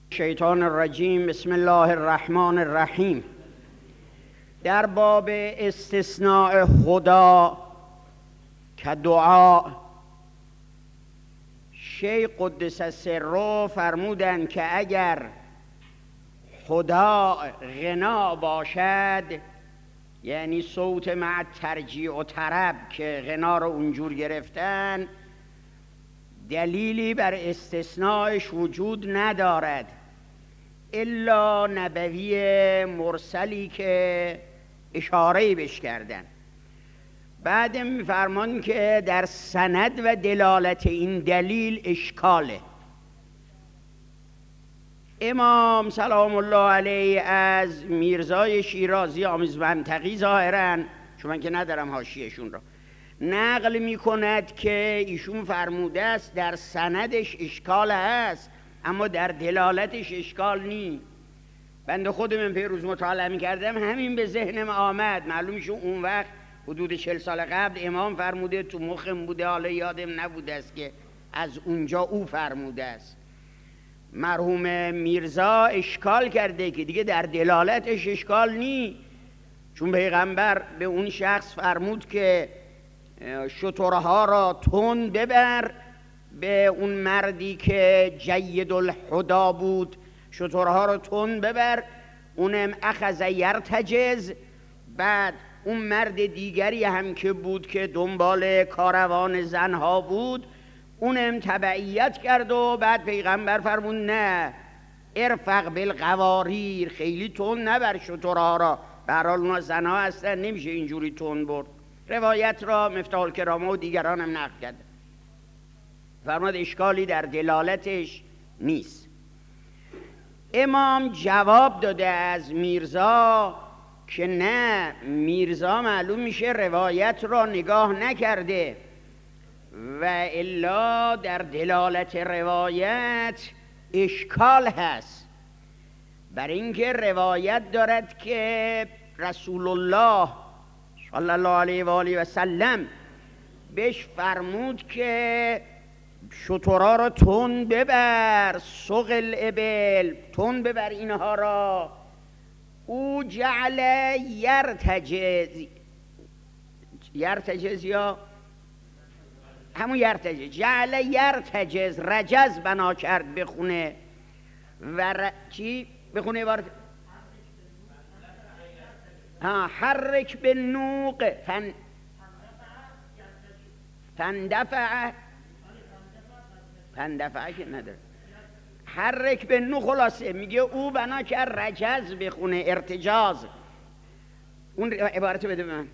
شیطان الرجیم. بسم الله الرحمن الرحیم. در باب استثناء خدا که دعا، شیخ قدس سره فرمودند که اگر خدا غنا باشد، یعنی صوت مع ترجیع و طرب که غنا رو اونجور گرفتن، دلیلی بر استثناءش وجود ندارد الا نبوی مرسلی که اشاره‌ای بهش کردن. بعد می‌فرمان که در سند و دلالت این دلیل اشکاله. امام سلام الله علیه از میرزای شیرازی آمیز منطقی ظاهراً، چون من که ندارم حاشیه‌شون را، نقل می‌کند که ایشون فرموده است در سندش اشکال هست اما در دلالتش اشکال نی. بنده خودم پیروز مطالعه می‌کردم همین به ذهنم آمد. معلوم میشه اون وقت حدود 40 سال قبل امام فرموده، تو مخم بوده، حالا یادم نبوده است که از اونجا او فرموده است. مرحوم میرزا اشکال کرده که دیگه در دلالتش اشکال نی، چون پیغمبر به اون شخص فرمود که شترها را تند ببر، به اون مردی که جید الهدا بود شترها را تند ببر، اونم اخذ یرتجز. بعد اون مرد دیگری هم که بود که دنبال کاروان زنها بود، اونم تبعیت کرد و بعد پیغمبر فرمود نه، ارفق بالقواریر، خیلی تند نبر شترها را، به هر حال اونا زنها هستن، نمیشه اینجوری تند برد. روایت را مفتاح الکرامه و دیگران هم نقل کرد. فرمود اشکالی در دلالتش نیست. امام جواب داده از میرزا که نه، میرزا معلوم میشه روایت را نگاه نکرده و الا در دلالت روایت اشکال هست، برای اینکه روایت دارد که رسول الله صلی الله علیه و آله و سلم بهش فرمود که شترها را تند ببر، سوق الابل، تند ببر اینها را. او جعل یرتجز یا همون یرتجز، جعل یرتجز، رجز بنا کرد بخونه و چی بخونه بار حرک بالنوق فندفع که نداره، حرک بالنوق. خلاصه میگه او بنا کرد رجز بخونه، ارتجاز. اون عبارت بده من،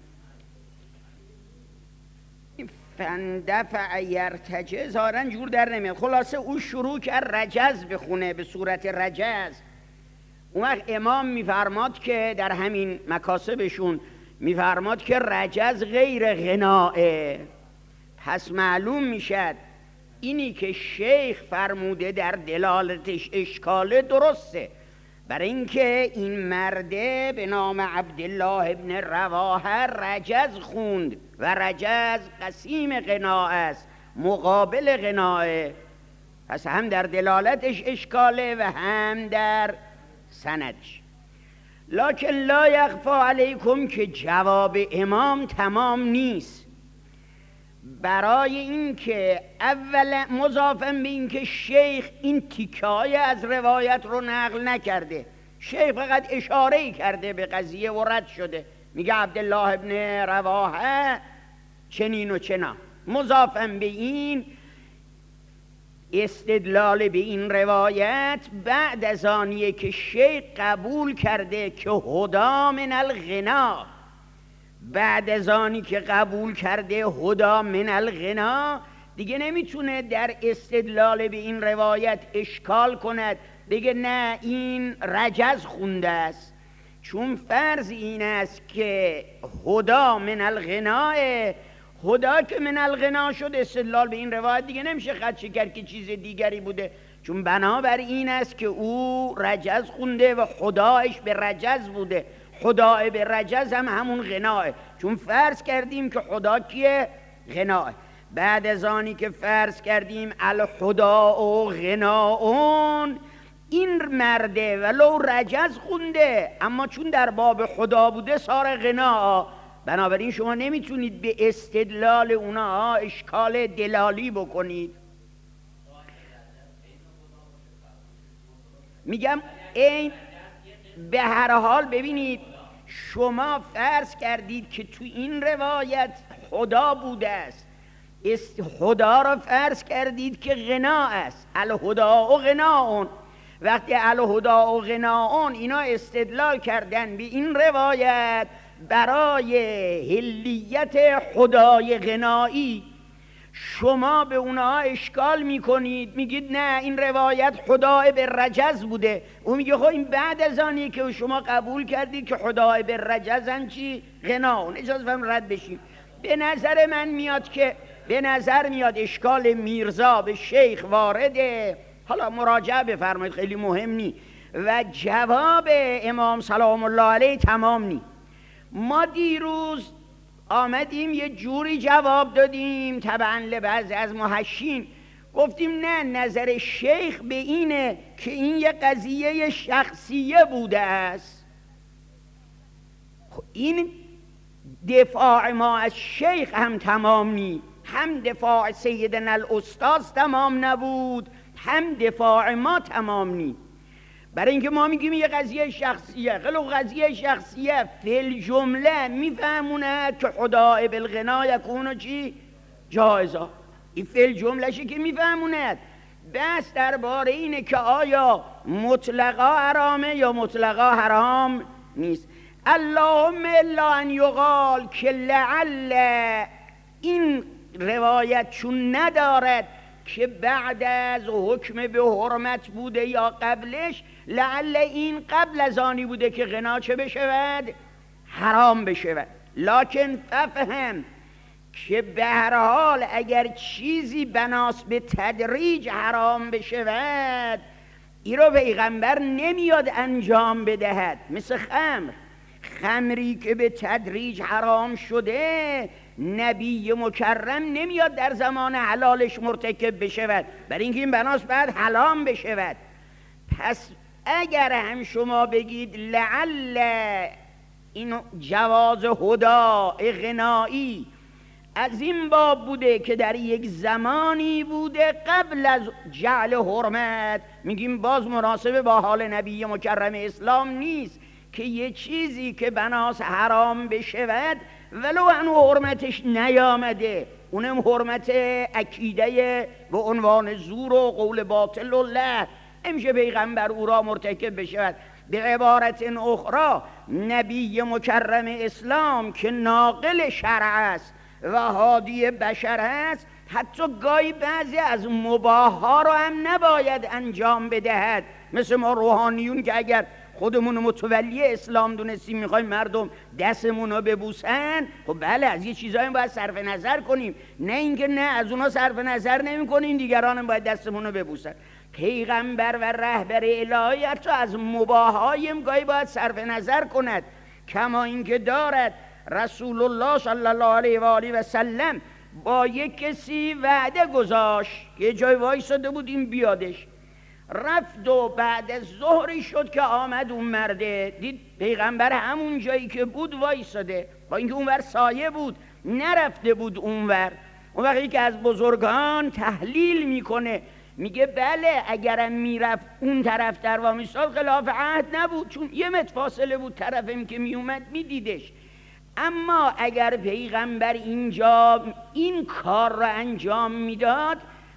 فندفع یرتجز ظاهراً جور در نمیاد. خلاصه او شروع کرد رجز بخونه به صورت رجز. اون وقت امام میفرماد که در همین مکاسبشون میفرماد که رجز غیر غنائه. پس معلوم میشد اینی که شیخ فرموده در دلالتش اشکاله درسته، برای اینکه این مرده به نام عبدالله ابن رواحه رجز خوند و رجز قسیم غنا است، مقابل غنائه. پس هم در دلالتش اشکاله و هم در سندش. لکن لا یخفا علیکم که جواب امام تمام نیست، برای اینکه اول مضافن به اینکه شیخ این تیکای از روایت رو نقل نکرده، شیخ فقط اشاره‌ای کرده به قضیه و رد شده، میگه عبدالله ابن رواحه چنین و چنا. مضافن به این استدلال به این روایت بعد از آنیه که شیخ قبول کرده که هدا من الغنا، بعد از آنی که قبول کرده هدا من الغنا، دیگه نمیتونه در استدلال به این روایت اشکال کند، بگه نه این رجز خونده است، چون فرض این است که هدا من الغنا، هدا که من الغنا شد، استدلال به این روایت دیگه نمیشه خدشه کرد که چیز دیگری بوده، چون بنابر این است که او رجز خونده و خدایش به رجز بوده. خدای به رجز هم همون غناه، چون فرض کردیم که خدا کیه؟ غناه. بعد از آنی که فرض کردیم الخدا و غناون، این این مرده ولو رجز خونده، اما چون در باب خدا بوده سار غنا. بنابراین شما نمیتونید به استدلال اونا اشکال دلالی بکنید. میگم این به هر حال ببینید، شما فرض کردید که تو این روایت خدا بوده است، خدا را فرض کردید که غنا است، الهدا و غناون. وقتی الهدا و غناون اینا استدلال کردن به این روایت برای حلیت خدای غنایی، شما به اونها اشکال میکنید، میگید نه این روایت خدای به رجز بوده. اون میگه خب این بعد از آنی که شما قبول کردید که خدای به رجزن چی؟ غناون. اجازه فرمایید رد بشیم. به نظر من میاد که اشکال میرزا به شیخ وارده. حالا مراجعه بفرمایید، خیلی مهم نی و جواب امام سلام الله علیه تمام نی. ما دیروز آمدیم یه جوری جواب دادیم طبعا لبعض از محشین، گفتیم نه، نظر شیخ به اینه که این یه قضیه شخصیه بوده است. این دفاع ما از شیخ هم تمام نی، هم دفاع سیدنا الاستاذ تمام نبود، هم دفاع ما تمام نی. برای اینکه ما میگیم یه قضیه شخصیه، خیلی قضیه شخصیه فی الجمله میفهمونه که خدای بالغنا یکونو چی؟ جایزا. این فی الجمله شی که میفهمونه. بس درباره اینه که آیا مطلقا حرامه یا مطلقا حرام نیست. اللهم الا ان یقال که لعل این روایت چون ندارد که بعد از حکم به حرمت بوده یا قبلش، لعل این قبل از آنی بوده که غنا چه بشود؟ حرام بشود. لکن فهم که به هر حال اگر چیزی بناس به تدریج حرام بشود، این رو پیغمبر نمیاد انجام بدهد. مثل خمری که به تدریج حرام شده، نبی مکرم نمیاد در زمان حلالش مرتکب بشود، برای اینکه این بناس بعد حرام بشود. پس اگر هم شما بگید لعل این جواز هدا غنایی از این باب بوده که در یک زمانی بوده قبل از جعل حرمت، میگیم باز مناسب با حال نبی مکرم اسلام نیست که یه چیزی که بناس حرام بشود ولو انو حرمتش نیامده، اونم حرمت عقیده به عنوان زور و قول باطل و له، امشه پیغمبر او را مرتکب بشود. به عبارت اخرى نبی مکرم اسلام که ناقل شرع است و هادی بشر است، حتی گاهی بعضی از مباح ها رو هم نباید انجام بدهد. مثل ما روحانیون که اگر خودمون متولی اسلام دونستیم میخوایم مردم دستمون رو ببوسن، خب بله از یه چیزایی باید صرف نظر کنیم، نه اینکه نه از اونا صرف نظر نمی کنیم دیگران هم باید دستمون رو ببوسن. پیغمبر و رهبر الهی حتی از مباحایم گاهی باید صرف نظر کند، کما اینکه دارد رسول الله صلی الله علیه و آله و سلم با یک کسی وعده گذاشت که جای وایساده بود این بیادش، رفت و بعد از ظهری شد که آمد اون مرده، دید پیغمبر همون جایی که بود وایساده، با اینکه اونور سایه بود نرفته بود اونور. اون وقتی که از بزرگان تحلیل میکنه میگه بله اگرم میرفت اون طرف در وامیستاد خلاف عهد نبود، چون یه متر فاصله بود، طرفم که میومد میدیدش. اما اگر پیغمبر اینجا این کار را انجام میداد،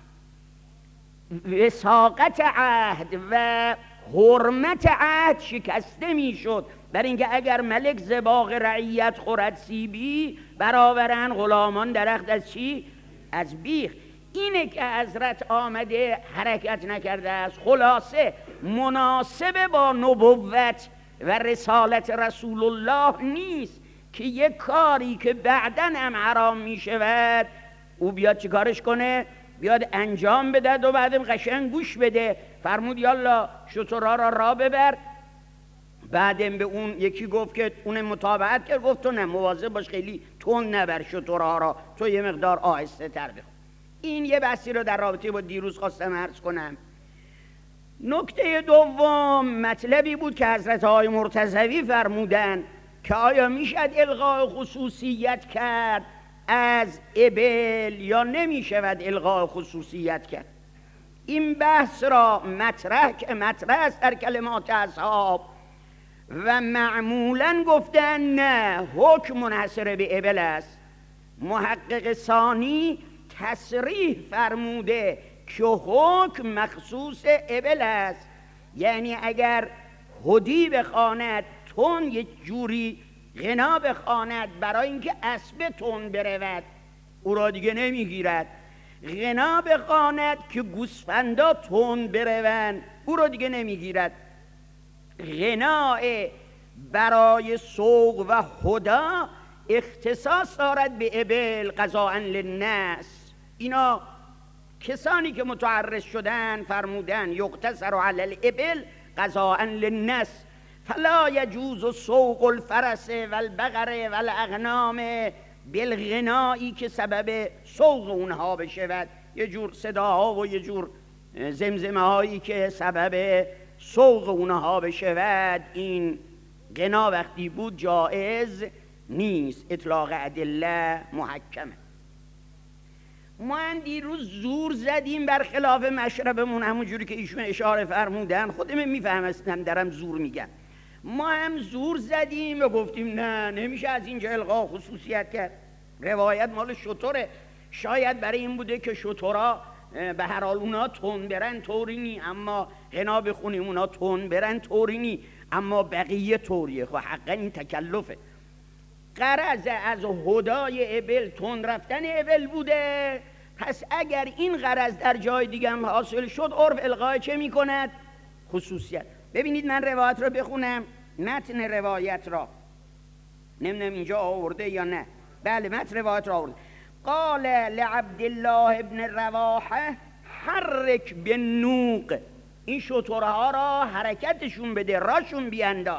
وثاقت عهد و حرمت عهد شکسته میشد. برای اینکه اگر ملک زباغ رعیت خورد سیبی، برآورن غلامان درخت از چی؟ از بیخ. اینه که حضرت آمده حرکت نکرده است. خلاصه مناسب با نبوت و رسالت رسول الله نیست که یک کاری که بعداً هم حرام می شود او بیاد چی کارش کنه؟ بیاد انجام بده و بعدم قشنگ گوش بده. فرمود یالا شترها را ببر. بعدم به اون یکی گفت که اون متابعت کرد، گفت تو نه مواظب باش خیلی تون نبر شترها را، تو یه مقدار آهسته تر بخون. این یه بحثی رو در رابطه با دیروز خواستم عرض کنم. نکته دوم مطلبی بود که حضرت های مرتضوی فرمودن که آیا میشد الغاء خصوصیت کرد از ابل یا نمیشود الغاء خصوصیت کرد. این بحث را مطرح است در کلمات اصحاب و معمولا گفتن نه، حکم منحصر به ابل است. محقق ثانی تصریح فرموده که حکم مخصوص ابل است، یعنی اگر هدی بخواند تون یک جوری غنا بخواند برای اینکه اسب تون برود او را دیگه نمیگیرد، غنا بخواند که گوسفندا تون بروند او را دیگه نمیگیرد. غناء برای سوق و هدا اختصاص دارد به ابل قضاء للناس. اینا کسانی که متعرض شدن فرمودن یقتصر علی الابل قضاء للناس فلا یجوز سوق الفرس والبقر والاغنام بالغنایی که سبب سوق اونها بشود، یه جور صداها و یه جور زمزمه هایی که سبب سوق اونها بشود، این غنا وقتی بود جائز نیست. اطلاق ادله محکمه. ما هم دیروز زور زدیم برخلاف مشربمون، همون جوری که ایشون اشاره فرمودن، خودم میفهمستم درم زور میگم. ما هم زور زدیم و گفتیم نه نمیشه از اینجا الغاء خصوصیت کرد. روایت مال شتره، شاید برای این بوده که شترها به هر حال اونا تون برن طوری نی، اما غنا بخونیم اونا تون برن طوری نی، اما بقیه طوریه. خب حقا این تکلفه. غرض از هدای ابل تون رفتن ابل بوده، پس اگر این غرض در جای دیگه هم حاصل شد عرف الغای چه میکند؟ خصوصیت. ببینید من روایت را بخونم، متن روایت را، نمیدونم اینجا آورده یا نه. بله متن روایت را آورده. قال لعبدالله ابن رواحه حرک بالنوق، این شترها را حرکتشون بده، راشون بیانداز.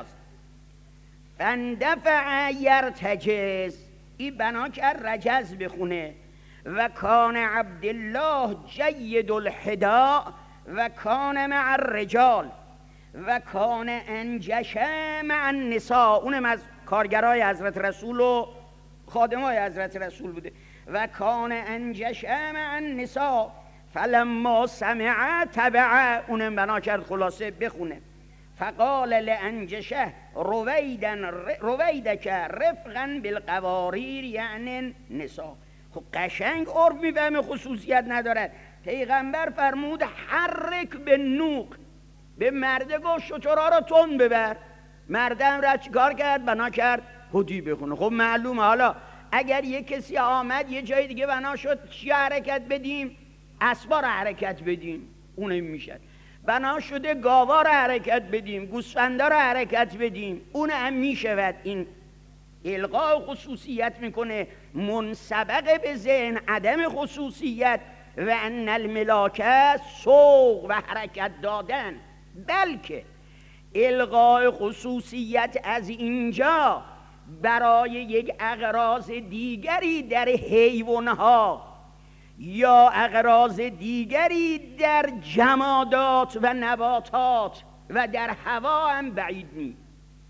فاندفع یرتجز، این بنا کرد رجز بخونه. و کان عبدالله جید الحداء و کان مع الرجال و کان انجشه مع النساء، اونم از کارگرای حضرت رسول و خادمای حضرت رسول بوده. و کان انجشه مع النساء فلما سمع تبع، اونم بنا کرد خلاصه بخونه. فقال لانجشه رویدک رفقا بالقواریر یعنی نساء. خب قشنگ عرف میفهمه خصوصیت ندارد. پیغمبر فرمود حرک به نوق، به مرده گفت شترها را تون ببر. مردم را چیکار کرد؟ بنا کرد هدی بخونه. خب معلومه حالا اگر یه کسی آمد یه جای دیگه بنا شد چی حرکت بدیم؟ اسبا را حرکت بدیم، اونم میشد. بنا شده گاوا را حرکت بدیم، گوسفندا را حرکت بدیم، اون هم میشود. این الغاء خصوصیت میکنه، منسبق به ذهن عدم خصوصیت و ان الملاکه سوق و حرکت دادن، بلکه الغاء خصوصیت از اینجا برای یک اغراض دیگری در حیوانها یا اغراض دیگری در جمادات و نباتات و در هوا هم بعید نیست.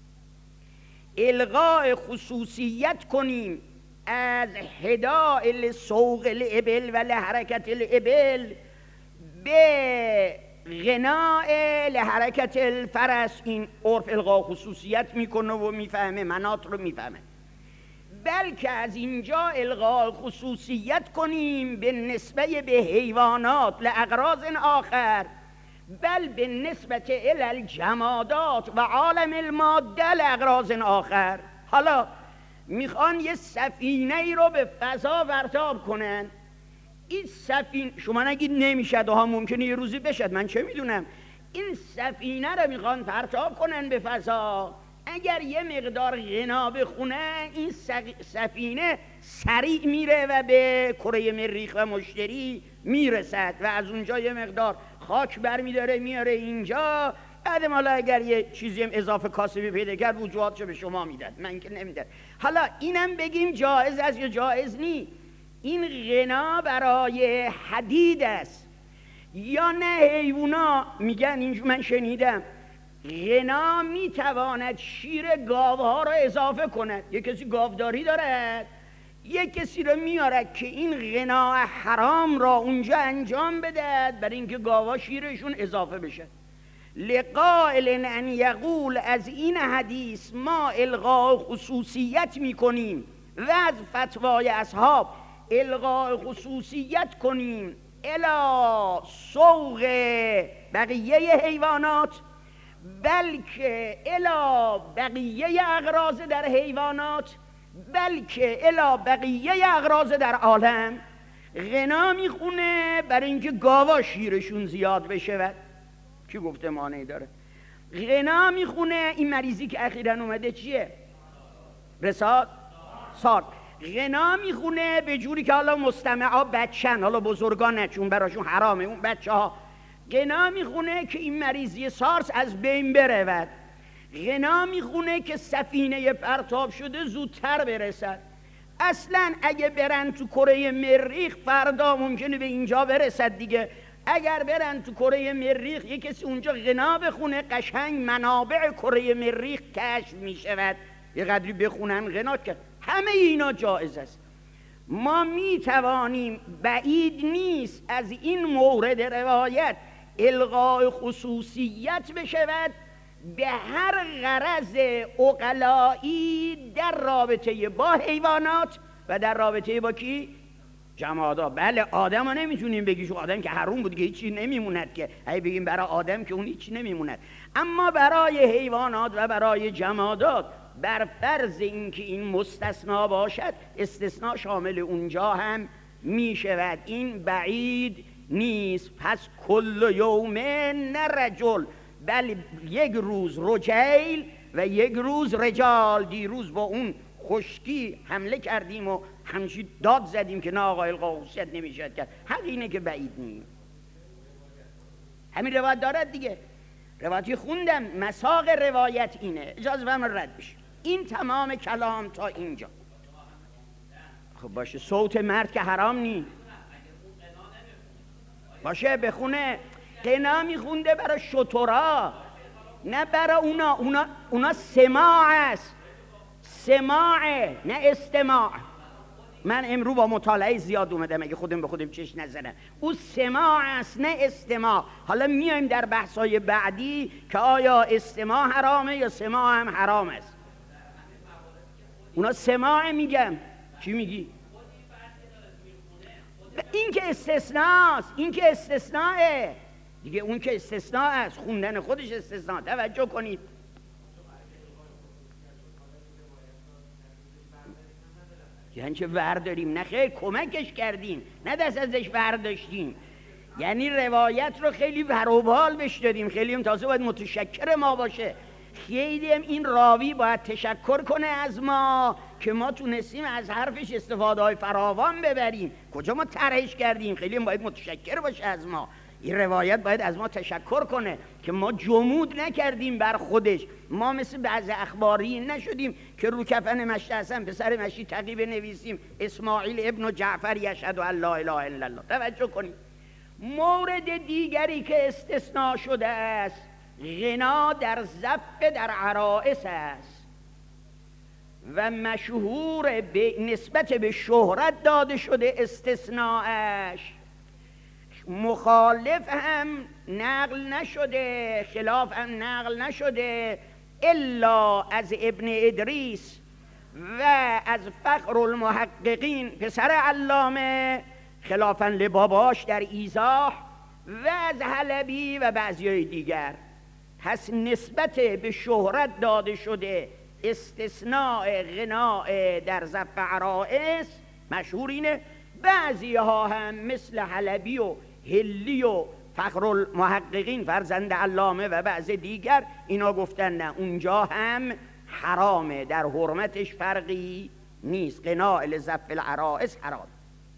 الغاء خصوصیت کنیم از هداء لسوق الابل و لحرکت الابل به غناء لحرکت الفرس، این عرف الغاء خصوصیت میکنه و میفهمه، مناط رو میفهمه. بلکه از اینجا الغاء خصوصیت کنیم به نسبه به حیوانات لاغراض آخر، بل به نسبت الی الجمادات و عالم الماده لاغراض آخر. حالا میخوان یه سفینه ای رو به فضا ورتاب کنن. این سفینه شما نگید نمیشد، ها ممکنه یه روزی بشد، من چه میدونم. این سفینه رو میخوان پرتاب کنن به فضا. اگر یه مقدار غنا بخونه این سفینه سریع میره و به کره مریخ و مشتری میرسد و از اونجا یه مقدار خاک برمیداره میاره اینجا. بعد حالا اگر یه چیزی هم اضافه کاسبی پیدا کرد وجوهاتشو به شما میداد، من که نمیداد. حالا اینم بگیم جایز است یا جایز نی. این غنا برای حدید است. یا نه حیوونا میگن، اینجور من شنیدم غنا میتواند شیر گاوها را اضافه کند. یک کسی گاوداری دارد، یک کسی رو میارد که این غنا حرام را اونجا انجام بدهد برای اینکه گاوها شیرشون اضافه بشه. لقائل ان یقول، از این حدیث ما الغاء خصوصیت میکنیم و از فتوای اصحاب الغاء خصوصیت کنیم الی سوق بقیه حیوانات، بلکه الی بقیه اغراض در حیوانات، بلکه الی بقیه اغراض در عالم. غنا میخونه برای اینکه گاوا شیرشون زیاد بشه. کی گفته مانعی داره؟ غنا میخونه. این مریضی که اخیراً اومده چیه؟ رساد سال. غنا میخونه به جوری که حالا مستمعا بچن، حالا بزرگان نه چون براشون حرامه، اون بچه ها غنا میخونه که این مریضی سارس از بین برود. غنا میخونه که سفینه پرتاب شده زودتر برسد. اصلا اگه برن تو کره مریخ فردا ممکنه به اینجا برسد دیگه. اگر برن تو کره مریخ یک کسی اونجا غنا بخونه، قشنگ منابع کره مریخ کشف میشود. یه قدری بخونن غنا کرد. همه اینا جایز است. ما میتوانیم، بعید نیست از این مورد روایت الغاء خصوصیت بشود به هر غرض عقلایی در رابطه با حیوانات و در رابطه با کی؟ جمادات. بله آدم ها نمیتونیم بگیش، آدم که حروم بود که هیچی نمیموند، که اگه بگیم برای آدم که اون هیچی نمیموند، اما برای حیوانات و برای جمادات بر فرض اینکه این مستثنا باشد، استثناء شامل اونجا هم میشود. این بعید نیست. پس کل یوم نه رجل، بله یک روز رجیل و یک روز رجال. دیروز با اون خشکی حمله کردیم و همچی داد زدیم که نه آقای القاوسیت نمیشد کرد. حق اینه که بعید نیست. همین روایت دارد دیگه. روایتی خوندم، مساق روایت اینه. اجازه بفرمایید رد بشه. این تمام کلام تا اینجا. خب باشه، صوت مرد که حرام نی باشه بخونه. غنا میخونده برای شترا، نه برای اونا سماع است. سماع نه استماع. من امرو با مطالعه زیاد اومدم، اگه خودم به خودم چش نزنم. او سماع است نه استماع. حالا میایم در بحثای بعدی که آیا استماع حرامه یا سماع هم حرام است. اونا سماع میگم. چی میگی؟ این که استثناست، این که استثناءه دیگه. اون که استثناء است، خوندن خودش استثناء. توجه کنید. یعنی چه ورداریم؟ نه خیلی کمکش کردیم، نه دست ازش ورداشتیم. یعنی روایت رو خیلی بروبال بهش دادیم. خیلی هم تازه باید متشکر ما باشه. خیلی هم این راوی باید تشکر کنه از ما که ما تونستیم از حرفش استفاده های فراوان ببریم. کجا ما طرحش کردیم. خیلی هم باید متشکر باشه از ما. این روایت باید از ما تشکر کنه که ما جمود نکردیم بر خودش. ما مثل بعض اخباری نشدیم که رو کفن مشت حسن پسر مشی تقی بنویسیم اسماعیل ابن جعفر یشهد ان لا اله الا الله. توجه کنید. مورد دیگری که استثناء شده است، غنا در زف در عرائس است و مشهور به نسبت به شهرت داده شده استثناءش. مخالف هم نقل نشده، خلاف هم نقل نشده الا از ابن ادریس و از فخر المحققین پسر علامه، خلافاً لباباش در ایضاح، و از حلبی و بعضیای دیگر. پس نسبت به شهرت داده شده استثناء غناء در زف عرائس مشهور اینه. بعضی ها هم مثل حلبی و هلی و فخر المحققین فرزند علامه و بعض دیگر اینا گفتن نه، اونجا هم حرامه، در حرمتش فرقی نیست. غناء لزف العرائس حرام.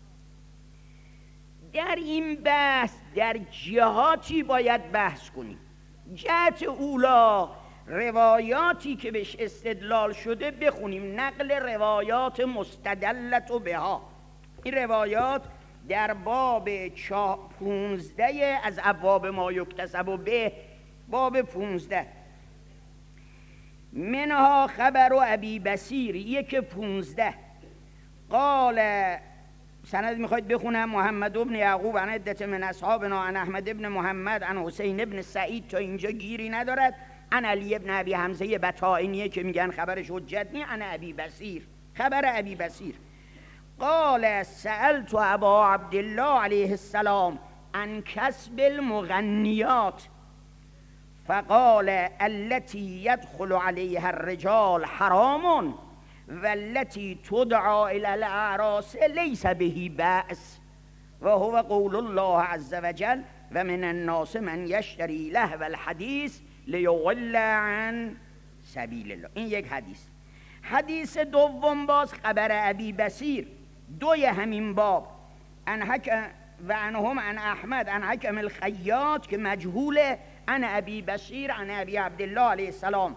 در این بحث در جهاتی باید بحث کنیم. جهت اولا روایاتی که بهش استدلال شده بخونیم، نقل روایات مستدلت و بها. این روایات در باب 15 از ابواب ما یکتسب به باب 15 منها خبر ابی بصیر 1:15 قال سند میخواید بخونم محمد بن یعقوب عن عدة من اصحابنا عن احمد بن محمد عن حسین بن سعید تا اینجا گیری ندارد عن علی بن ابی حمزه بطائنیه که میگن خبرش حجت نی عن ابی بصیر خبر ابی بصیر قال سألت ابا عبدالله علیه السلام عن کسب المغنیات فقال التي يدخل عليها الرجال حرام والتي تدعى الى الاعراس ليس به بأس وهو قول الله عز وجل ومن الناس من يشتري لهو الحديث ليضل عن سبيل الله. این یک حدیث دوم باز خبر ابی بصیر 2 همین باب و عنهم عن احمد عن حکم الخیاط که مجهوله عن ابی بصیر عن ابی عبدالله علیه السلام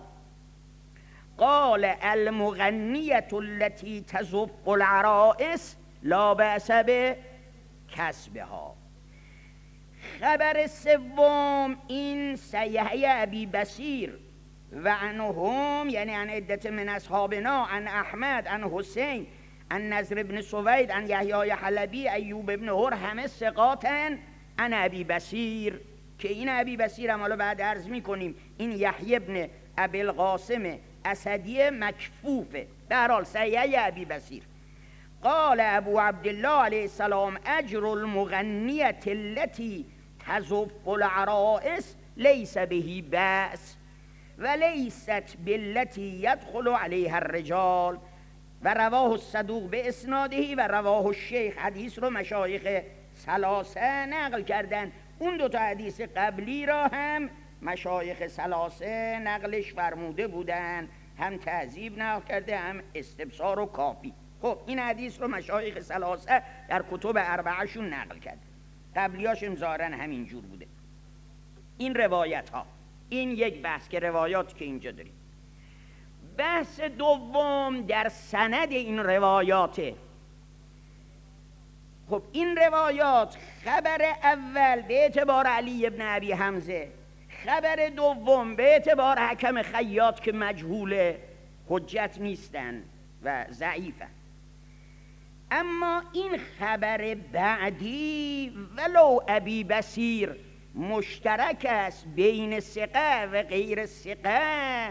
قال المغنیة التي تزف العرائس لا بأس بکسبها. خبر سوم این صحیحه ابی بصیر و عنهم یعنی عن عدة من اصحابنا عن احمد عن حسین عن نضر بن سوید عن یحیی حلبی ایوب بن هر همه ثقاتن عن ابی بصیر که این ابی بصیر هم حالا بعد عرض میکنیم این یحیی بن ابی القاسم اسدی مکفوفه. در حال صحیحه ابی بصیر قال ابو عبدالله علیه السلام اجر المغنیة التي تزف العرائس لیس به بأس ولیست بالتي يدخل عليها الرجال و رواه الصدوق به اسناده و رواه الشیخ. حدیث رو مشایخ ثلاثه نقل کردن. اون 2 حدیث قبلی را هم مشایخ ثلاثه نقلش فرموده بودن، هم تهذیب نقل کرده هم استبصار و کافی. خب این حدیث رو مشایخ ثلاثه در کتب 4شون نقل کرده، قبلیاشون ظاهراً همین جور بوده. این روایت ها، این یک بحث که روایات که اینجا داریم. بحث دوم در سند این روایاته. خب این روایات خبر اول به اعتبار علی ابن ابی حمزه، خبر دوم به اعتبار حکم خیاط که مجهوله حجت نیستن و ضعیفن. اما این خبر بعدی ولو ابی بصیر مشترک است بین ثقه و غیر ثقه،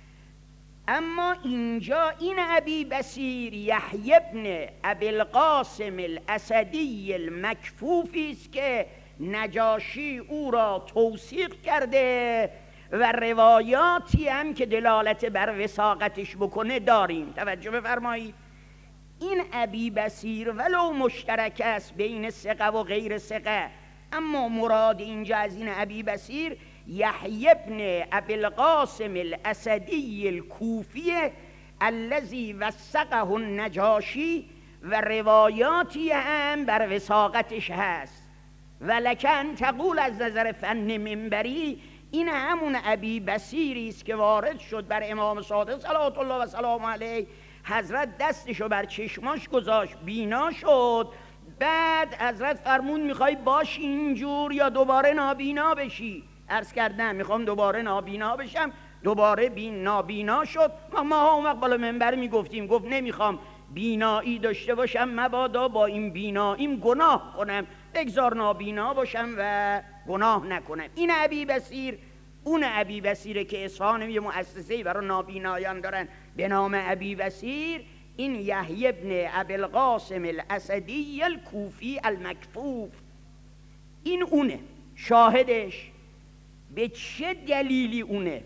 اما اینجا این ابی بصیر یحیی بن ابی القاسم الاسدی المکفوفی است که نجاشی او را توثیق کرده و روایاتی هم که دلالت بر وثاقتش بکنه داریم. توجه بفرمایید، این ابی بصیر ولو مشترک است بین ثقه و غیر ثقه، اما مراد اینجا از این ابی بصیر یحیی بن ابی القاسم الاسدی الکوفی الذی وثقه النجاشی و روایاتی هم بر وثاقتش هست. ولکن تقول از نظر فن منبری این همون ابی بصیری است که وارد شد بر امام صادق صلوات الله و سلام علیه، حضرت دستشو بر چشماش گذاشت، بینا شد، بعد حضرت فرمون میخوای باشی اینجور یا دوباره نابینا بشی؟ عرض کردم میخوام دوباره نابینا بشم، دوباره نابینا شد. ما اون وقت بالا منبر میگفتیم، گفت نمیخوام بینایی داشته باشم مبادا با این بیناییم گناه کنم، بگذار نابینا باشم و گناه نکنم. این ابی بصیر اون ابی بصیره که اصفهان یه مؤسسه‌ای برای نابینایان دارن به نام ابی بصیر. این یحیی بن ابی القاسم الاسدی الکوفی المکفوف، این اونه. شاهدش به چه دلیلی اونه؟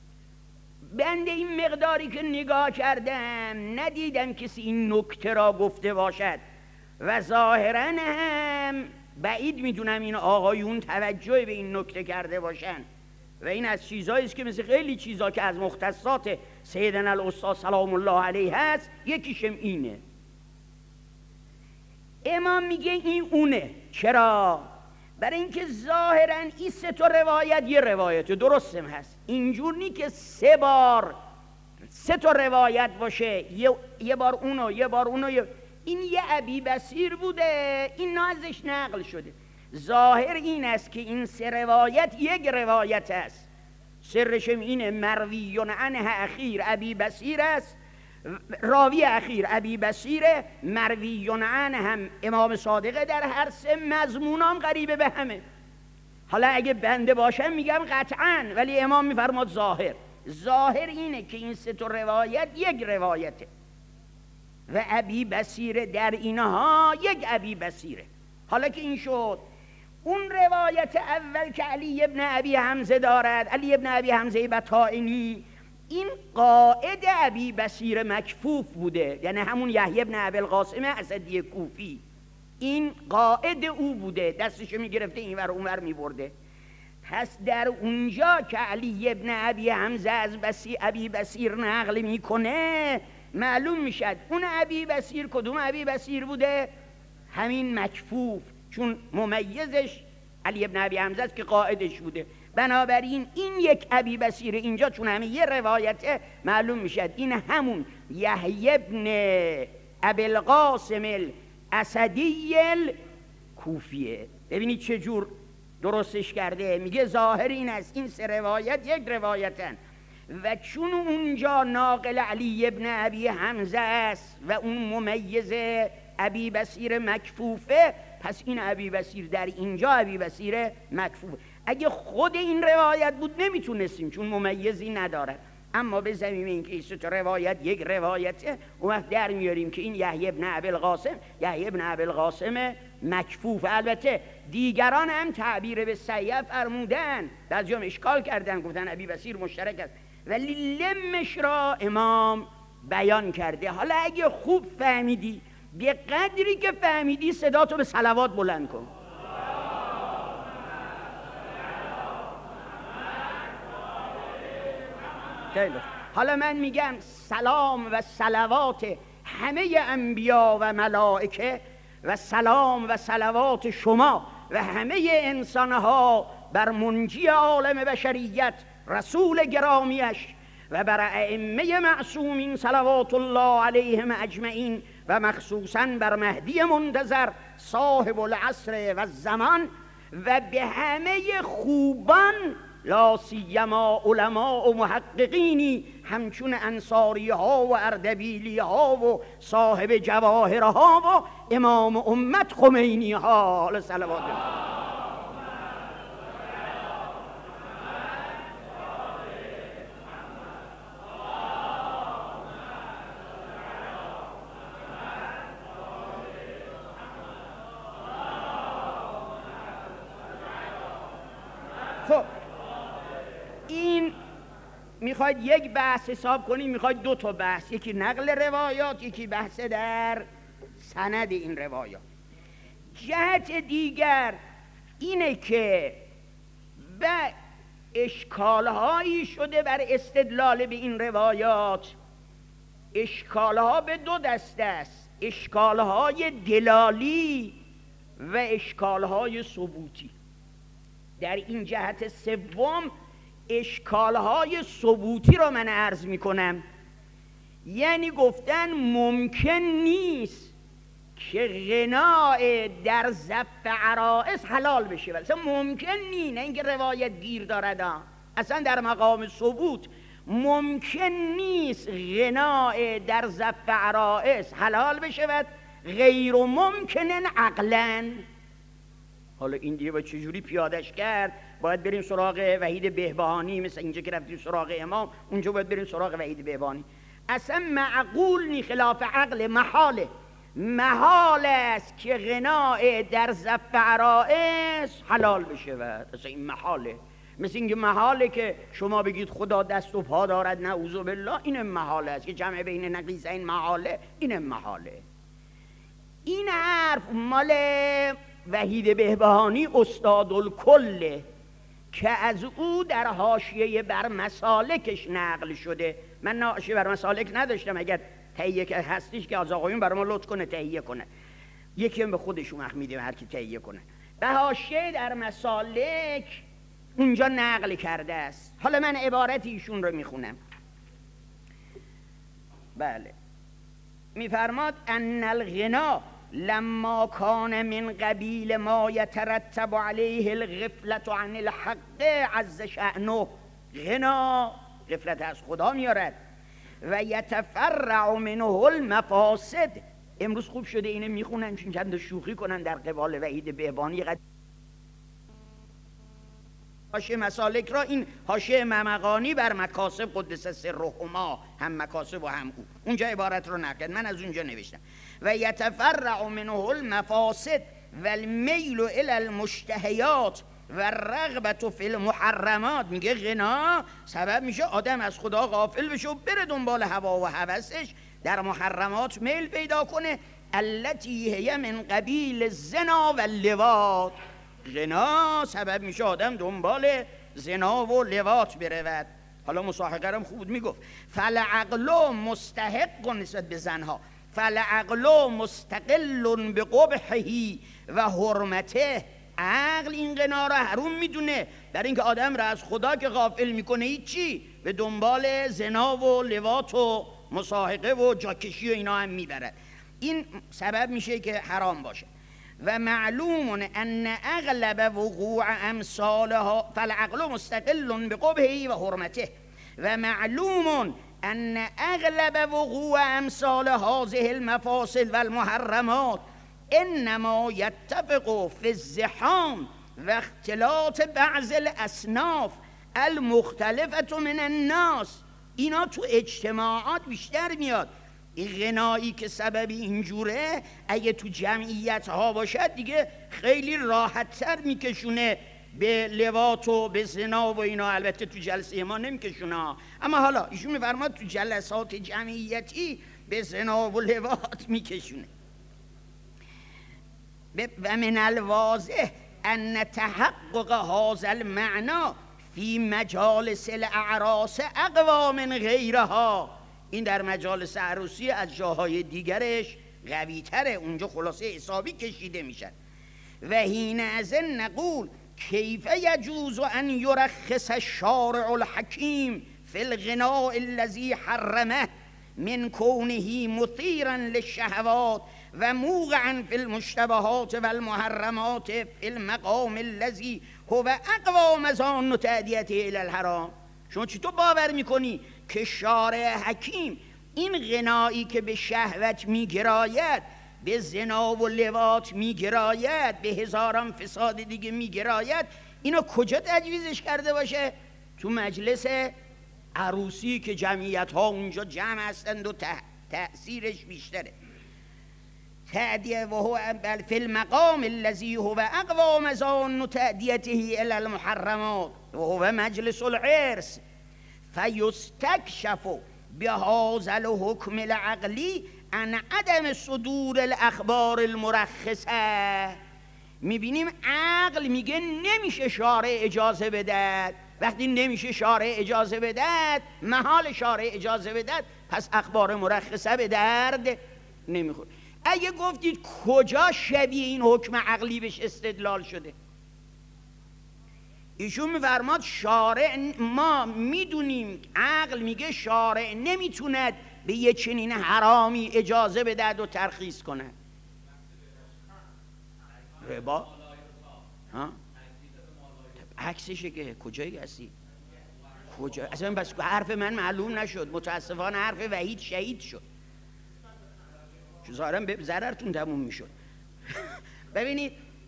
بنده این مقداری که نگاه کردم ندیدم کسی این نکته را گفته باشد و ظاهراً هم بعید میدونم این آقایون توجه به این نکته کرده باشن و این از چیزایی است که مثل خیلی چیزا که از مختصات سیدنا الاستاد سلام الله علیه هست، یکیشم اینه. امام میگه این اونه. چرا؟ برای اینکه ظاهراً این 3 روایت یه روایت درستم هست، اینجور نی که 3 تا روایت باشه، یه بار اونو یه بار اونو. این یه ابی بصیر بوده، این ازش نقل شده. ظاهر این است که این سه روایت یک روایت است، سرشم اینه مرویون عنه اخیر ابی بصیر است، راوی اخیر ابی بصیره، مرویون عنه هم امام صادقه، در هر سه مضمونام قریبه به همه. حالا اگه بنده باشم میگم قطعاً، ولی امام میفرماد ظاهر اینه که این سه تا روایت یک روایته و ابی بصیره در اینها یک ابی بصیره. حالا که این شد، اون روایت اول که علی ابن ابی حمزه دارد، علی ابن ابی حمزه بطائنی، این قائد ابی بصیر مکفوف بوده، یعنی همون یحیی ابن ابی القاسم اسدی کوفی، این قائد او بوده، دستشو میگرفته اینور اونور میبرده. پس در اونجا که علی ابن ابی حمزه از ابی بصیر نقل میکنه، معلوم میشد اون ابی بصیر کدوم ابی بصیر بوده؟ همین مکفوف، چون ممیزش علی ابن ابی حمزه است که قائدش بوده. بنابراین این یک ابی بصیر اینجا چون همه یه روایته، معلوم میشد این همون یحیی ابن ابی القاسم الاسدی الکوفیه. ببینید چه جور درستش کرده. میگه ظاهر این است این سه روایت یک روایتن و چون اونجا ناقل علی ابن ابی حمزه است و اون ممیز ابی بصیر مکفوفه، پس این ابی بصیر در اینجا ابی بصیر مکفوفه. اگه خود این روایت بود نمیتونستیم، چون ممیزی نداره. اما به زمین این که این سه روایت یک روایته، اون وقت در میاریم که این یحیی ابن ابی القاسم مکفوف. البته دیگران هم تعبیر به صحیح فرمودن، بعضی‌ها اشکال کردن، گفتن ابی بصیر مشترک است، ولی لمش را امام بیان کرده. حالا اگه خوب فهمیدی، به قدری که فهمیدی صداتو به صلوات بلند کن. حالا من میگم سلام و صلوات همه انبیا و ملائکه و سلام و صلوات شما و همه انسانها بر منجی عالم بشریت رسول گرامیش و بر ائمه معصومین صلوات الله علیهم اجمعین و مخصوصاً بر مهدی منتظر صاحب العصر و الزمان و به همه خوبان، لا سیما علماء و محققینی همچون انصاری ها و اردبیلی ها و صاحب جواهر ها و امام امت خمینی ها، صلوات الله. خب این میخواید یک بحث حساب کنیم، میخواید دو تا بحث، یکی نقل روایات، یکی بحث در سند این روایات. جهت دیگر اینه که به اشکالهایی شده بر استدلال به این روایات. اشکالها به دو دسته است، اشکالهای دلالی و اشکالهای ثبوتی. در این جهت سوم اشکالهای ثبوتی را من عرض می کنم. یعنی گفتن ممکن نیست که غناء در زف عرائس حلال بشه، ولی اصلا ممکن نیست، نه اینکه روایت گیر دارد، اصلا در مقام ثبوت ممکن نیست غناء در زف عرائس حلال بشه و غیر ممکن عقلاً. حالا این دیگه باید چجوری پیادش کرد؟ باید بریم سراغ وحید بهبهانی، مثل اینجا که رفتیم سراغ امام، اونجا باید بریم سراغ وحید بهبهانی. اصلا معقول نی، خلاف عقل، محال است که غناء در زف عرائس حلال بشه. و اصلا این محاله، مثل اینکه محاله که شما بگید خدا دست و پا دارد، نعوذ بالله، این محاله است که جمع بین نقیضین محاله، این محاله. این حرف مال وحید بهبهانی استاد الکل که از او در حاشیه بر مسالکش نقل شده. من حاشیه بر مسالک نداشتم، اگر تهیه که هستیش که از آقایون برای ما لطف کنه تهیه کنه، یکی هم به خودشون وقت میدیم هر کی تهیه کنه. به حاشیه در مسالک اونجا نقل کرده است. حالا من عبارت ایشون رو میخونم. بله، میفرماد ان الغنا لما کان من قبیل ما یترتب علیه الغفلة عن الحق عز شأنه. غنا غفلت از خدا میارد و یتفرع منه المفاسد. امروز خوب شده اینه میخونن چون چند شوخی کنن در قبال وحید بهبانی. حاشیه مسالک را این حاشیه ممقانی بر مکاسب قدس سرهما، هم مکاسب و هم او، اونجا عبارت رو نقد، من از اونجا نوشتم. و یتفرع منه المفاسد و المیل الی المشتهیات و الرغبت فی المحرمات. میگه غنا سبب میشه آدم از خدا غافل بشه و بره دنبال هوا و هوسش، در محرمات میل پیدا کنه. التی هی من قبیل الزنا و اللواط. غنا سبب میشه آدم دنبال زنا و لواط برود. حالا مصاحقه هم خوب میگفت فالعقل مستحق نسبت به زنها، فالعقل مستقل بقبحه و حرمته. عقل این غنا را حروم میدونه، برای اینکه آدم را از خدا که غافل میکنه هیچی، به دنبال زنا و لواط و مصاحقه و جاکشی و اینا هم میبرد. این سبب میشه که حرام باشه. و معلوم ان اغلب وقوع امثالها فالعقل مستقل بقبحه و حرمته. و معلوم ان اغلب وقوع امثال هذه المفاسد و المحرمات انما يتفق في الزحام و اختلاط بعض الاصناف المختلفه من الناس. اینا تو اجتماعات بیشتر میاد. این غنایی که سببی اینجوره اگه تو جمعیت ها باشد دیگه خیلی راحت تر میکشونه به لواط و به زنا و اینا. البته تو جلسه ما نمیکشونه، اما حالا ایشون میفرماد تو جلسات جمعیتی به زنا و لواط میکشونه. و من الواضح ان تحقق هذا المعنى فی مجالس الاعراس اقوى من غیرها. این در مجالس عروسی از جاهای دیگرش قوی تره، اونجا خلاصه حسابی کشیده میشن. و حین از نقول کیف یجوز ان یرخص الشارع الحکیم فی الغناء الذی حرمه من کونه مثیرا للشهوات و موقعا فی المشتبهات و المحرمات فی المقام الذی هو اقوى مظان تعدیته الی الحرام. شما چطور باور میکنی که شارع حکیم این غنایی که به شهوت میگراید، به زنا و لواط میگراید، به هزاران فساد دیگه میگراید، اینو کجا تجویزش کرده باشه؟ تو مجلس عروسی که جمعیت ها اونجا جمع هستند و تأثیرش بیشتره. تعدیه و هو فی المقام الذی هو اقوى مظان تعدیته الی المحرمات و هو مجلس العرس فیستکشف بهذا الحکم العقلی عن عدم صدور الاخبار المرخصه. میبینیم عقل میگه نمیشه شارع اجازه بدهد. وقتی نمیشه شارع اجازه بدهد، محال شارع اجازه بدهد، پس اخبار مرخصه به درد نمیخوره. اگه گفتید کجا شبیه این حکم عقلی بهش استدلال شده؟ ایشون میفرماد شارع، ما میدونیم عقل میگه شارع نمیتوند به یه چنین حرامی اجازه بدهد و ترخیص کنه. ربا؟ ها؟ عکسشه که کجایی هستی؟ کجا؟ اصلا بس حرف من معلوم نشد، متاسفانه حرف وحید شهید شد. ظاهراً به ضررتون تموم میشد. ببینید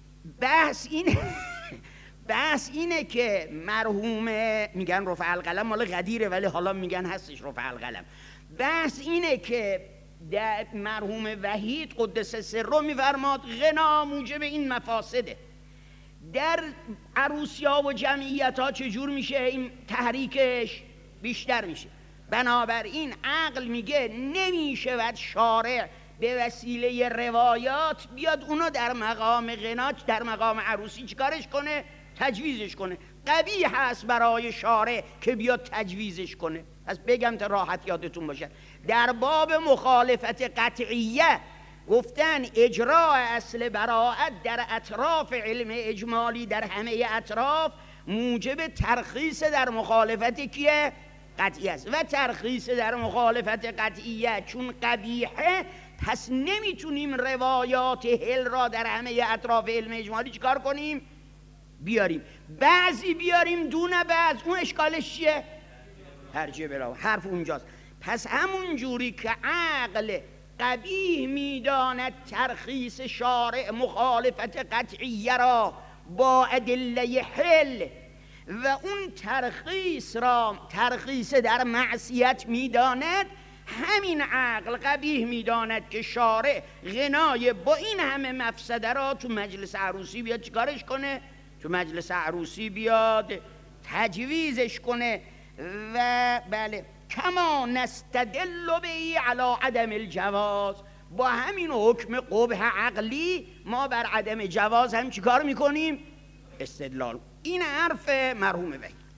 بحث اینه که مرحوم میگن رفع القلم مال قدیره ولی حالا میگن هستش رفع القلم. بحث اینه که در مرحوم وحید قدس سره میفرماد غنا موجب این مفاسده. در عروسی‌ها و جمعیت‌ها چجور میشه این تحریکش بیشتر میشه؟ بنابراین عقل میگه نمیشه و شارع به وسیله روایات بیاد اونو در مقام غنا، در مقام عروسی چیکارش کنه؟ تجویزش کنه. قبیح هست برای شارع که بیاد تجویزش کنه. پس بگم تا راحت یادتون باشه، در باب مخالفت قطعیه گفتن اجراء اصل براءت در اطراف علم اجمالی در همه اطراف موجب ترخیص در مخالفت کیه؟ قطعی است و ترخیص در مخالفت قطعیه چون قبیحه، پس نمیتونیم روایات هل را در همه اطراف علم اجمالی چیکار کنیم؟ بیاریم. بعضی بیاریم دونه بعض. اون اشکالش چیه؟ ترجیح بلا حرف اونجاست. پس همون جوری که عقل قبیح میداند ترخیص شارع مخالفت قطعیه را با ادله حل و اون ترخیص را ترخیص در معصیت میداند، همین عقل قبیح میداند که شارع غنای با این همه مفسده را تو مجلس عروسی بیاد چیکارش کنه؟ تو مجلس عروسی بیاد تجویزش کنه. و بله کما نستدل به علی عدم الجواز، با همین حکم قبح عقلی ما بر عدم جواز هم چیکار میکنیم؟ استدلال. این حرف مرحوم وحید.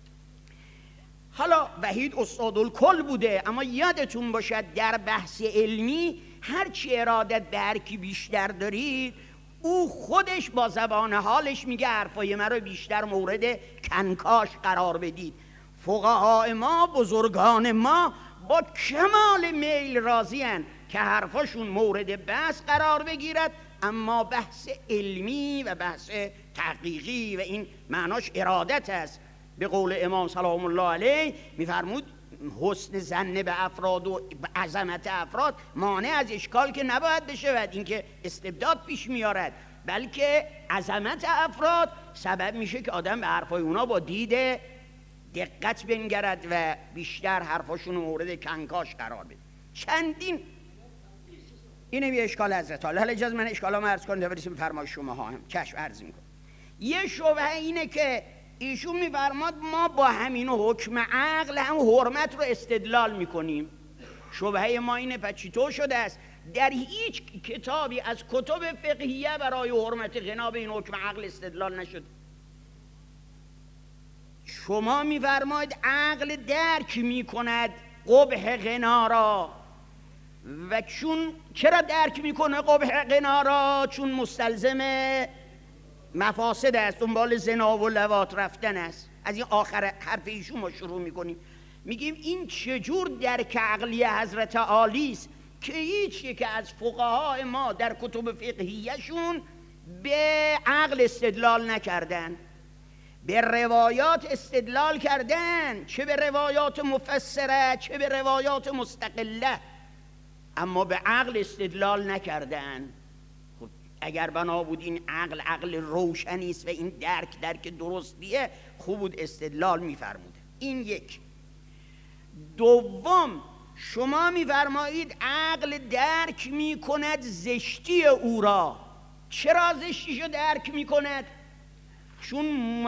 حالا وحید استاد الکل بوده، اما یادتون باشد در بحث علمی هرچی ارادت درکی بیشتر دارید، او خودش با زبان حالش میگه حرفای من رو بیشتر مورد کنکاش قرار بدید. فقهای ما، بزرگان ما با کمال میل راضی هستند که حرفاشون مورد بحث قرار بگیرد، اما بحث علمی و بحث تحقیقی و این معناش ارادت است. به قول امام سلام الله علیه میفرمود حسن ظن به افراد و عظمت افراد مانع از اشکال که نباید بشود، این که استبداد پیش میارد، بلکه عظمت افراد سبب میشه که آدم به حرفای اونا با دید دقت بنگرد و بیشتر حرفاشون مورد کنکاش قرار بده. چندین اینه یه اشکال حضرت. حالا اجازه من اشکالام عرض کنم تا برسیم فرمای شما ها هم چشم عرض میکنم. یه شبهه اینه که ایشون میفرماد ما با همین حکم عقل هم حرمت رو استدلال میکنیم. شبهه ما اینه پس چطور شده است در هیچ کتابی از کتب فقهیه برای حرمت غنا به این حکم عقل استدلال نشد؟ شما میفرماید عقل درک میکند قبح غنا را، و چون چرا درک میکنه قبح غنا را؟ چون مستلزم مفاسد است، دنبال زنا و لواط رفتن است. از این آخر حرف ایشون ما شروع میکنیم، میگیم این چجور درک عقلی حضرت عالی است که هیچ یک از فقهای ما در کتب فقهیشون به عقل استدلال نکردن، به روایات استدلال کردن، چه به روایات مفسره چه به روایات مستقله، اما به عقل استدلال نکردن. خب اگر بنا بود این عقل روشنی است و این درک درستیه، خوب بود استدلال میفرموده. این یک. دوم، شما میفرمایید عقل درک میکند زشتی او را. چرا زشتیشو درک میکند؟ چون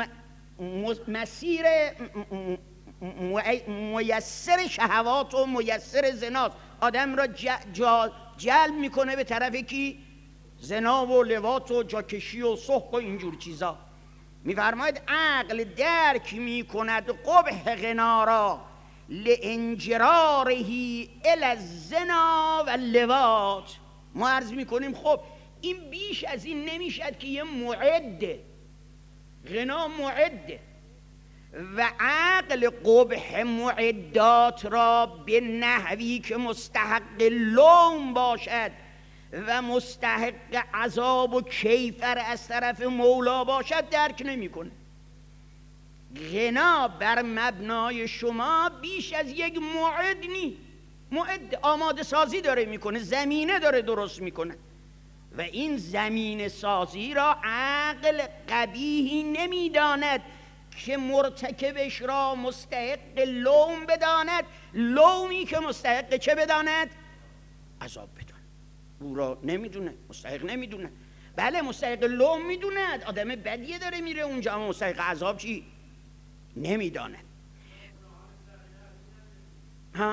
مسیر میسر شهوات و میسر زناست، آدم را جلب میکنه به طرف کی؟ زنا و لواط و جاکشی و سحق و اینجور چیزا. میفرماید عقل درک میکند قبح غنا را لانجراره الی الزنا و اللواط. ما عرض میکنیم خب این بیش از این نمیشد که یه معده، غنا معده، و عقل قبح معدات را به نحوی که مستحق لوم باشد و مستحق عذاب و کیفر از طرف مولا باشد درک نمیکنه. غنا بر مبنای شما بیش از یک معد نی، معد آماده سازی داره میکنه، زمینه داره درست میکنه، و این زمین سازی را عقل قبیحی نمیداند که مرتکبش را مستحق لوم بداند، لومی که مستحق چه بداند؟ عذاب بداند. او را نمیدونه، مستحق نمیدونه. بله مستحق لوم میدوند، آدم بدیه داره میره اونجا، اما مستحق عذاب چی؟ نمیداند. ها؟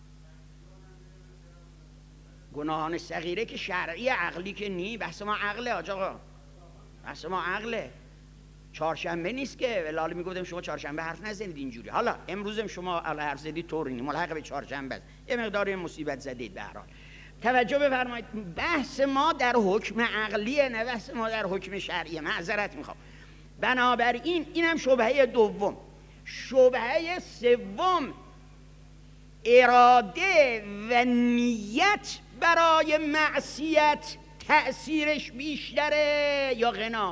گناهان صغیره که شرعی، عقلی که نی. بحث ما عقله آقا، بحث ما عقله. چهارشنبه نیست که ولی میگفتم شما چهارشنبه حرف نزنید اینجوری. حالا امروزم شما حرف زدید طوری نی، ملحق به چهارشنبه است، یه مقداری مصیبت زدید. به هر حال توجه بفرمایید، بحث ما در حکم عقلیه، نه بحث ما در حکم شرعیه. معذرت میخوام. بنابراین اینم شبهه دوم. شبهه سوم، اراده و نیت برای معصیت تأثیرش بیشتره یا غنا؟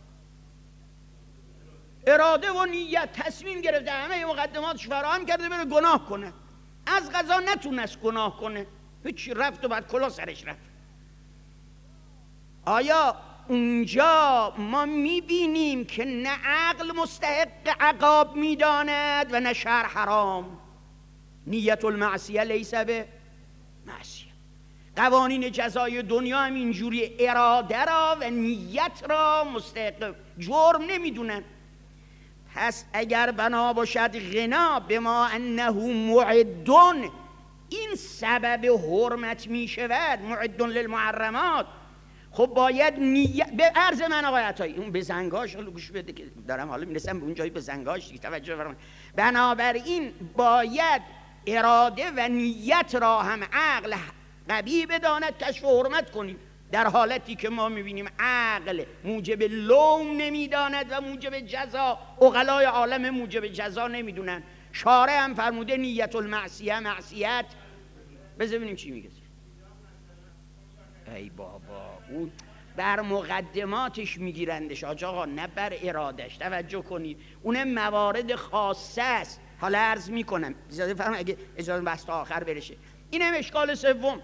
اراده و نیت، تصمیم گرفته همه مقدماتش فراهم کرده بره گناه کنه، از قضا نتونست گناه کنه، هیچی، رفت و بعد کلا سرش رفت. آیا اونجا ما میبینیم که نه عقل مستحق عقاب میداند و نه شرع حرام؟ نیت المعصیه لیس به معصیه. قوانین جزای دنیا هم اینجوری، اراده را و نیت را مستحق جرم نمیدونن. پس اگر بنا باشد غنا به ما انه معدن، این سبب حرمت می شود، معدن للمحرمات، خب باید نیت. به عرض من آقای عطایی، اون به زنگاش حالا گوش بده که دارم حالا میرسم به اون جایی به زنگاش دیگه، توجه فرمایید. بنابراین باید اراده و نیت را هم عقل قوی بداند، کشف و حرمت کنیم، در حالتی که ما میبینیم عقل موجب لوم نمیداند و موجب جزا، عقلای عالم موجب جزا نمیدونن. شارع هم فرموده نیت المعصیه معصیت. بذار ببینیم چی میگه. ای بابا، اون بر مقدماتش میگیرندش آقا، نه بر ارادش. توجه کنید، اون موارد خاصه است. حالا عرض میکنم، اجازه فرمایید اگه اجازه بحث تا آخر برشه. اینم اشکال سوم.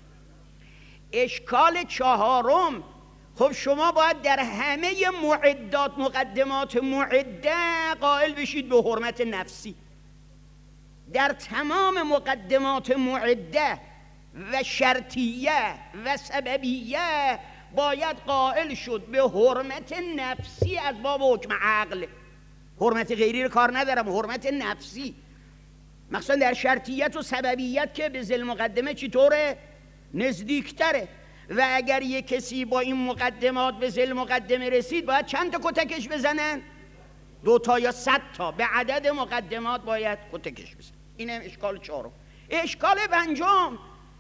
اشکال چهارم، خب شما باید در همه معدات، مقدمات معده قائل بشید به حرمت نفسی. در تمام مقدمات معده و شرطیه و سببیه باید قائل شد به حرمت نفسی از باب حکم عقل. حرمت غیری رو کار ندارم، حرمت نفسی، مخصوصا در شرطیت و سببیت که به ذیل مقدمه چطوره؟ نزدیکتره. و اگر یک کسی با این مقدمات به ذیل مقدمه رسید، باید چند تا کتکش بزنن؟ 2 تا یا 100 تا، به عدد مقدمات باید کتکش بزنن. اینم اشکال چهارم. اشکال پنجم،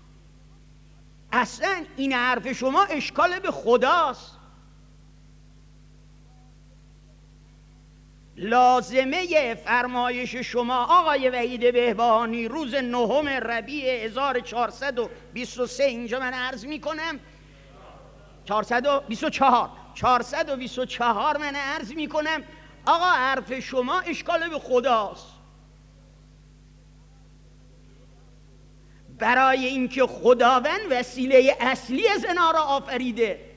اصلا این حرف شما اشکال به خداست. لازمه فرمایش شما آقای وحید بهبهانی روز 9 ربیع 1423، اینجا من عرض میکنم 424 من عرض میکنم، آقا حرف شما اشکال به خداست. برای اینکه خداوند وسیله اصلی زنا را آفریده.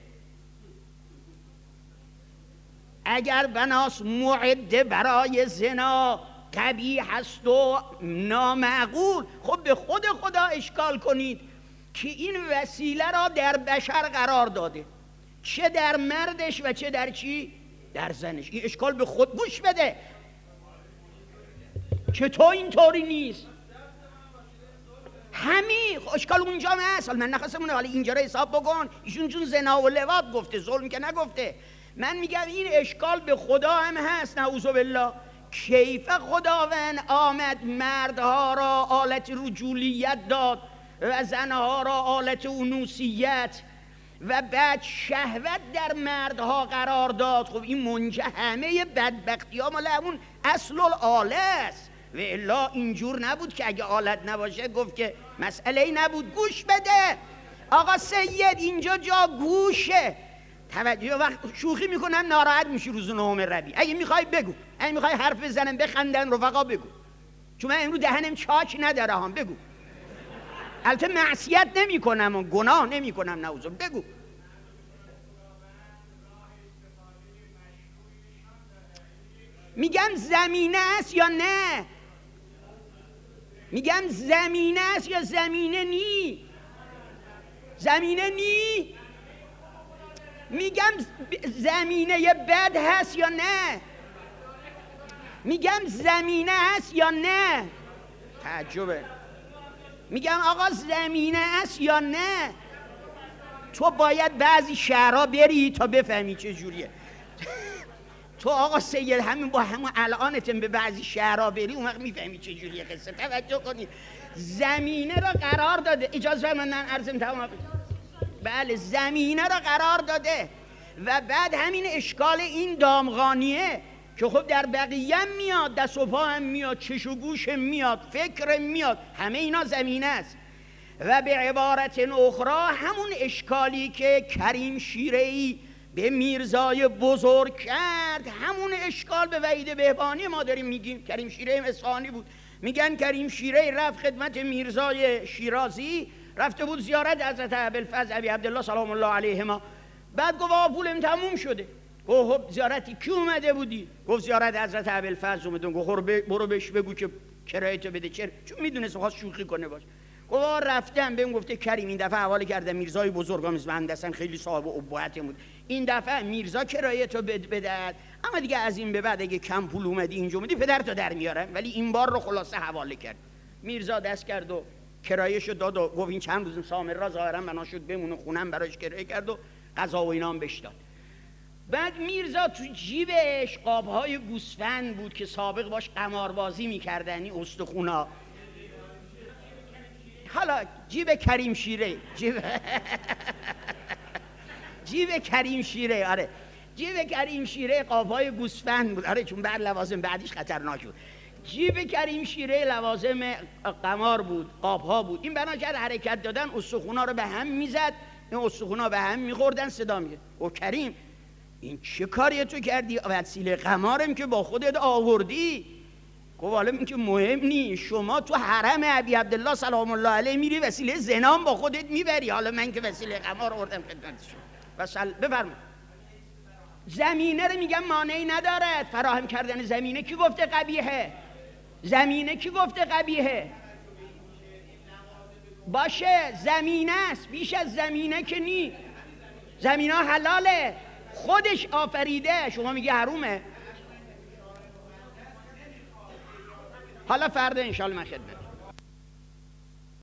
اگر بناس معده برای زنا قبیح هست و نامعقول، خب به خود خدا اشکال کنید که این وسیله را در بشر قرار داده، چه در مردش و چه در چی؟ در زنش. این اشکال به خود. گوش بده، چطور اینطوری نیست؟ همین اشکال اونجا هست. من نخواستم حالا اینجا را حساب بکن، ایشون چون زنا و لواط گفته، ظلم که نگفته. من میگم این اشکال به خدا هم هست، نعوذ بالله. کیف خداوند آمد مردها را آلت رجولیت داد و زنها را آلت انوثیت و بعد شهوت در مردها قرار داد؟ خب این منجه همه بدبختی ها مال همون اصل الآله است. و الا اینجور نبود که اگه آلت نباشه گفت که مسئله ای نبود. گوش بده آقا سید، اینجا جا گوشه. توجه، وقت شوخی میکنم ناراحت میشی روز 9 ربیع. اگه میخوای بگو، اگه میخوای حرف بزنم بخندن رفقا بگو، چون من امروز دهنم چاچ نداره هم. بگو. البته معصیت نمی کنم و گناه نمی کنم، نعوذ، بگو. میگم زمینه است یا نه؟ میگم زمینه است یا زمینه نی؟ زمینه نی؟ میگم زمینه بد هست یا نه؟ میگم زمینه هست یا نه؟ تعجبه. میگم آقا زمینه هست یا نه؟ تو باید بعضی شهرها بری تا بفهمی چه جوریه. تو آقا سید همین با همون الانتم به بعضی شهرها بری، اون وقت میفهمی چه جوریه قصه. توجه کنید، زمینه را قرار داده. اجازه فرمایید من عرضم تمام. بله، زمینه را قرار داده و بعد همین اشکال این دامغانیه که خب در بقیه هم میاد، دست و پا هم میاد، چش و گوش هم میاد، فکر هم میاد، همه اینا زمینه است. و به عبارت اخرى همون اشکالی که کریم شیره‌ای به میرزای بزرگ کرد، همون اشکال به وحید بهبانی ما داریم میگیم. کریم شیره‌ای اصفهانی بود، میگن کریم شیره‌ای رفت خدمت میرزای شیرازی، رفته بود زیارت حضرت ابوالفضل ابی عبدالله سلام الله علیهما. بعد گفت پولم تموم شده. گفت زیارتی کی اومده بودی؟ گفت زیارت حضرت ابوالفضل اومدم. گفت برو بهش بگو که کرایه‌تو بده. چون میدونست خواست شوخی کنه باش. گفت رفتم بهم گفته کریم این دفعه حواله کردم میرزای بزرگام از مهندسن، خیلی صاحب ابهت بود، این دفعه میرزا کرایه‌تو بدهد، اما دیگه از این به بعد اگه کم پول اومدی اینجا اومدی پدرتو در میارم، ولی این بار رو خلاصه حواله کرد. میرزا دست کرد و کرایه‌شو داد و گفت این چند روز سامرا ظاهرا بنا شد بمونه خونم، براش کرایه کرد و غذا و اینا هم بهش داد. بعد میرزا تو جیبش قاب‌های گوسفند بود که سابق باش قماربازی می‌کردن، این استخونا. حالا جیب کریم شیره، جیب کریم شیره، آره جیب کریم شیره قاب‌های گوسفند بود، آره چون بعد لوازم بعدیش خطرناک بود. جیب کریم شیره لوازم قمار بود، قاب‌ها بود. این بنا کرد حرکت دادن استخونا رو به هم میزد، این استخونا به هم میخوردن، صدا میگه او کریم این چه کاری تو کردی؟ وسیله قمارم که با خودت آوردی. گفت حالا این که مهم نیست، شما تو حرم ابی عبدالله سلام الله علیه میری وسیله زنام با خودت میبری، حالا من که وسیله قمار آوردم خدمت شما. بفرمایید. زمینه رو میگم مانعی ندارد، فراهم کردن زمینه کی گفته قبیحه؟ زمینه کی گفته قبیحه؟ باشه زمینه است، بیش از زمینه که نی. زمینه حلاله، خودش آفریده، شما میگه حرومه. حالا فردا انشالله من خدمت